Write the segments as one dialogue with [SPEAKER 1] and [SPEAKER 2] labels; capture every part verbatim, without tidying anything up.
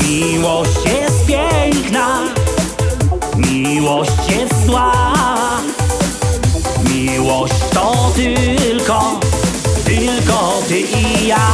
[SPEAKER 1] Miłość jest piękna, miłość jest zła. Miłość to tylko, tylko ty i ja.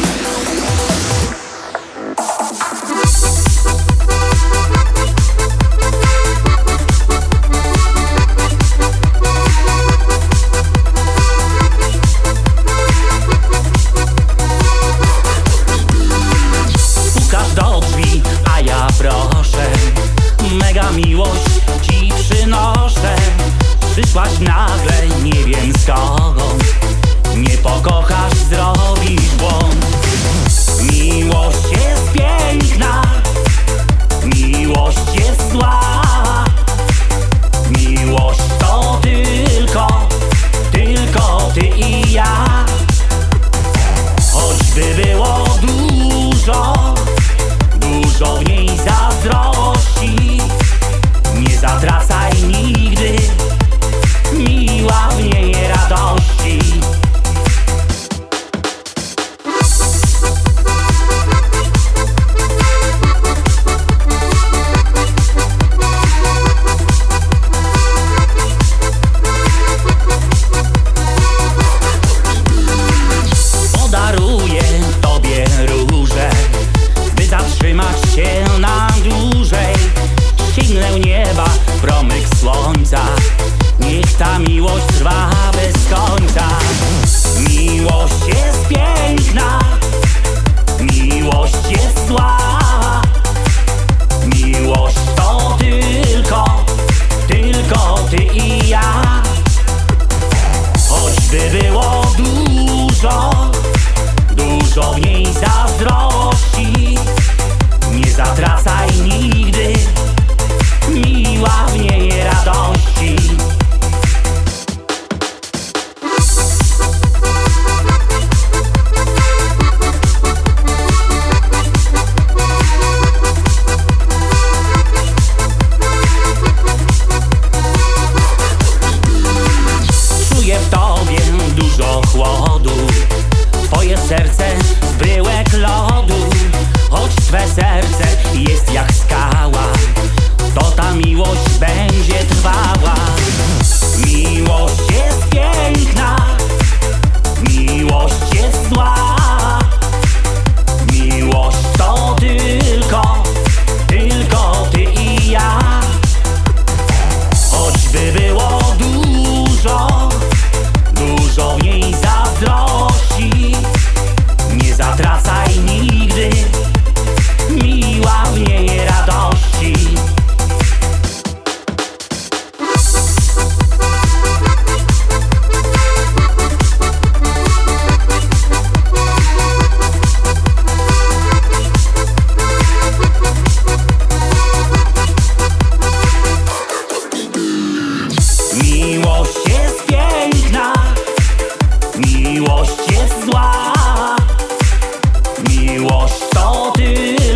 [SPEAKER 1] Pukasz do drzwi, a ja proszę, mega miłość ci przynoszę. Przyszłaś nagle, nie wiem skąd, nie pokochasz, zrobisz błąd. Miłość jest piękna, miłość jest zła. Miłość to tylko, tylko ty i ja. Choćby było dużo, dużo w niej zazdrości, nie zatracaj nigdy, miła w niej radości. Podaruję tobie róże, by zatrzymać się na dłużej. Sięgnę nieba, promyk słońca, niech ta miłość trwa bez końca. Miłość jest piękna, miłość jest zła. Miłość to tylko, tylko ty i ja. Choćby było dużo, dużo w niej zazdrości, nie zatracaj nigdy, miła w niej radości. Czuję w tobie dużo chłodu, twoje serce zbryłek lodu. Choć twe serce jest jak skała, to ta miłość będzie trwała. Miłość jest piękna, miłość jest zła. Miłość to tylko, tylko ty i ja. Choćby było dużo, dużo w niej zazdrości, nie zatracaj nigdy, miła w niej radości. Miłość jest piękna, miłość jest zła. Miłość to ty